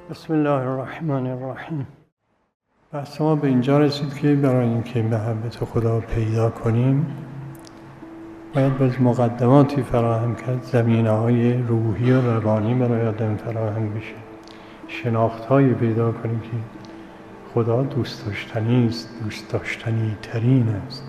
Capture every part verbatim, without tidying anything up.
بسم الله الرحمن الرحیم. بحث ما به اینجا رسید که برای اینکه محبت خدا پیدا کنیم باید باز مقدماتی فراهم کرد، زمینه‌های روحی و روانی برای آدم فراهم بشه، شناخت‌هایی پیدا کنیم که خدا دوست داشتنی است، دوست داشتنی ترین است،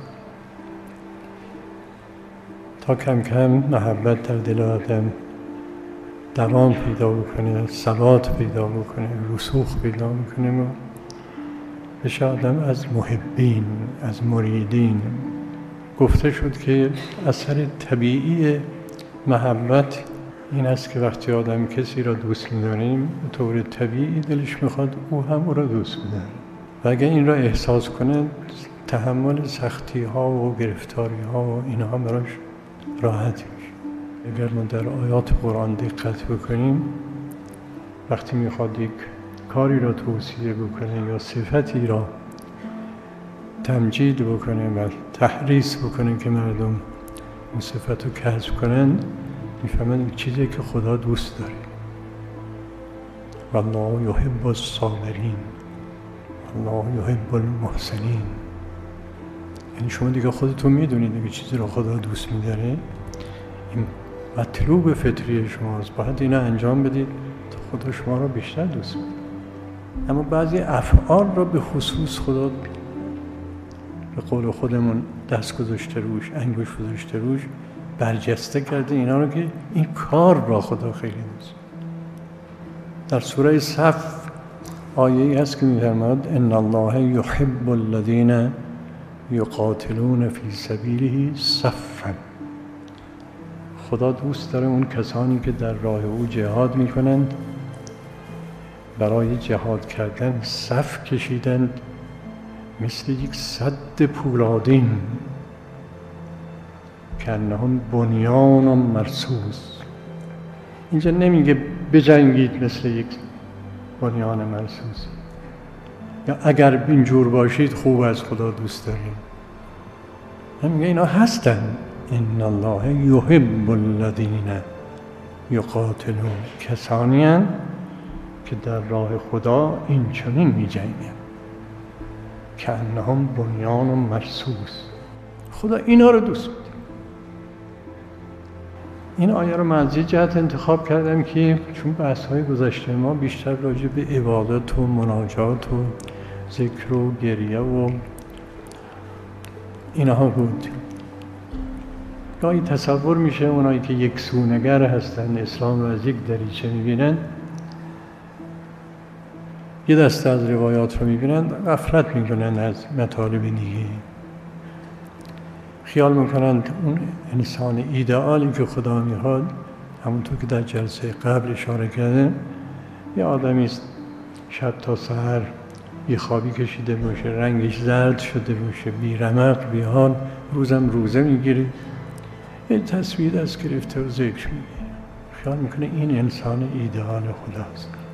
تا کم کم محبت در دل آدم دوام پیدا بکنه، ثبات پیدا بکنه، رسوخ پیدا بکنه و بشه آدم از محبین، از مریدین. گفته شد که اثر طبیعی محبت این است که وقتی آدم کسی را دوست می‌داریم به طور طبیعی دلش میخواد او هم او را دوست بداره و اگر این را احساس کنه تحمل سختی ها و گرفتاری ها و اینها براش راحت میشه. اگر ما در آیات قرآن دقت بکنیم، وقتی میخواد یک کاری را توصیه بکنه یا صفتی را تمجید بکنه و تحریص بکنه که مردم اون صفت رو کسب کنن، میفهمن این چیزی که خدا دوست داره. والله یحب الصابرین، والله یحب المحسنین. یعنی شما دیگه خودتون میدونید دیگه چیزی رو خدا دوست میداره، این مطلوب فطری شماست، باید اینو انجام بدید تا خدا شما رو بیشتر دوست بدید. اما بعضی افعال رو به خصوص خدا به قول خودمون دست گذاشته روش، انگوش گذاشته روش، برجسته کرده اینا رو که این کار را خدا خیلی دوست. در سوره صف آیه‌ای هست که می‌فرماید ان الله یحب الذین یقاتلون فی سبیله صفا. خدا دوست داره اون کسانی که در راه او جهاد میکنند، برای جهاد کردن صف کشیدند مثل یک سد پولادین که انهم بنیان مرصوص. اینجا نمیگه بجنگید مثل یک بنیان مرصوص یا اگر اینجور باشید خوب از خدا دوست دارید. نمیگه اینا هستن. ان الله یحب الذین یقاتلون، کسانی هستند که در راه خدا این چنین می جنگن که انهم بنیان مرصوص. خدا اینا رو دوست می‌داره. این آیه رو من از یه جهت انتخاب کردم که چون بحث‌های گذشته ما بیشتر راجع به عبادت و مناجات و ذکر و گریه و اینها بود. گاهی تصور میشه اونایی که یک سونگر هستن، اسلام رو از یک دریچه میبینن، یه دسته از روایات رو میبینن، غفلت میکنن از مطالب دیگه. خیال میکنن اون انسان ایدئالی که خدا میخواد، همونطور که در جلسه قبل اشاره کردم، یه آدمی است شب تا سحر بیخوابی کشیده باشه، رنگش زرد شده باشه، بی رمق بی حال، روزم روزه میگیره، یه تصویر دست گرفته و ذکر میگه. خیال میکنه این انسان ایدئال خداست.